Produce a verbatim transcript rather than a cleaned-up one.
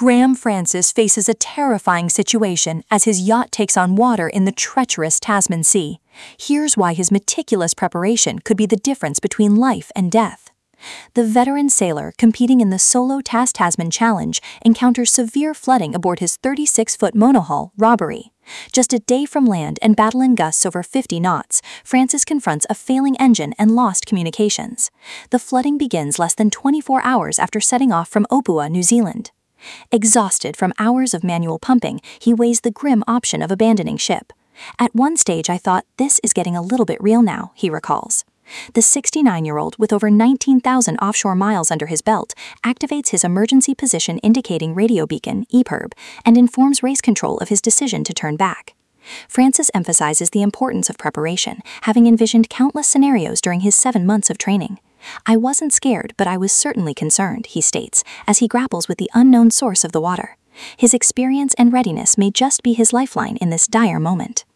Graham Francis faces a terrifying situation as his yacht takes on water in the treacherous Tasman Sea. Here's why his meticulous preparation could be the difference between life and death. The veteran sailor competing in the Solo Tas Tasman Challenge encounters severe flooding aboard his thirty-six foot monohull, Robbery. Just a day from land and battling gusts over fifty knots, Francis confronts a failing engine and lost communications. The flooding begins less than twenty-four hours after setting off from Opua, New Zealand. Exhausted from hours of manual pumping, he weighs the grim option of abandoning ship. "At one stage I thought, this is getting a little bit real now," he recalls. The sixty-nine-year-old, with over nineteen thousand offshore miles under his belt, activates his emergency position indicating radio beacon, E P I R B, and informs race control of his decision to turn back. Francis emphasizes the importance of preparation, having envisioned countless scenarios during his seven months of training. "I wasn't scared, but I was certainly concerned," he states, as he grapples with the unknown source of the water. His experience and readiness may just be his lifeline in this dire moment.